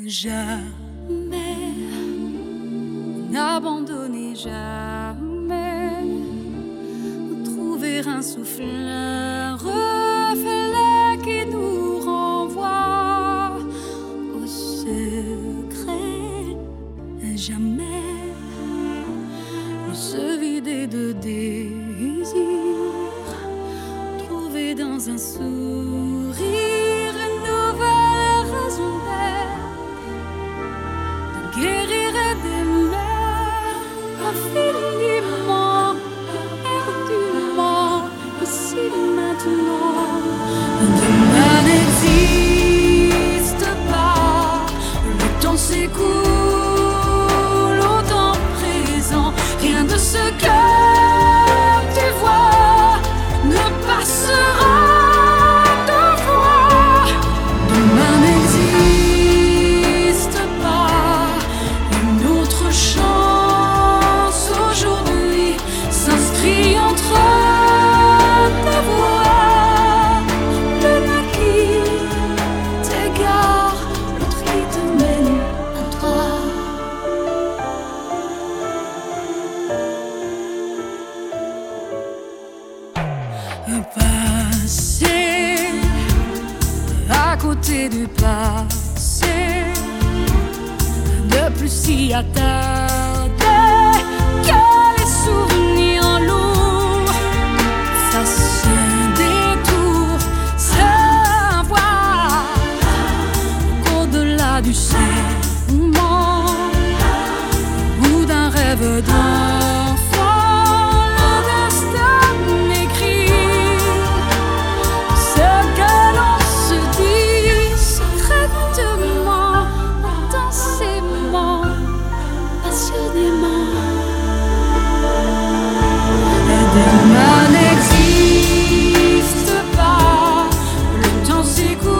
Jamais n'abandonner, jamais trouver un souffle, un reflet qui nous renvoie au secret. Jamais se vider de désir, trouver dans un sourire une nouvelle raison d'être, de guérir et d'aimer infiniment, éperdument, ici maintenant. Demain n'existe pas, le temps s'écoule au temps présent, rien de ce que tu vois ne passera devant. Demain n'existe pas, une autre chance aujourd'hui s'inscrit entre tes voies. L'un qui t'égare, l'autre qui te mène à toi. Passer à côté du passé, ne plus s'y attarder, que les souvenirs lourds fassent un détour, savoir qu'au-delà du serment ou d'un rêve d'enfant, le destin m'écrit ce que l'on se dit secrètement, intensément, passionnément. Demain n'existe pas, le temps s'écoule.